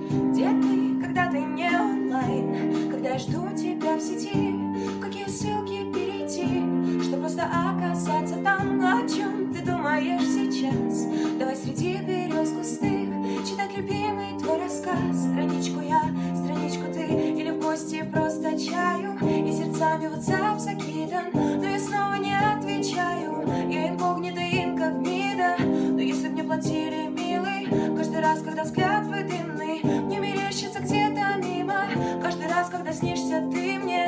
Где ты, когда ты не онлайн? Когда я жду тебя в сети? В какие ссылки перейти, что просто оказаться там? О чем ты думаешь сейчас? Давай среди берез густых читать любимый твой рассказ. Страничку я, страничку ты, или в гости просто чаю, и сердцами WhatsApp закидан, но я снова не отвечаю. Я инкогнито, инкогнита, но если б мне платили, милый, каждый раз, когда взгляд твой дымный мне мерещится где-то мимо, каждый раз, когда снишься ты мне,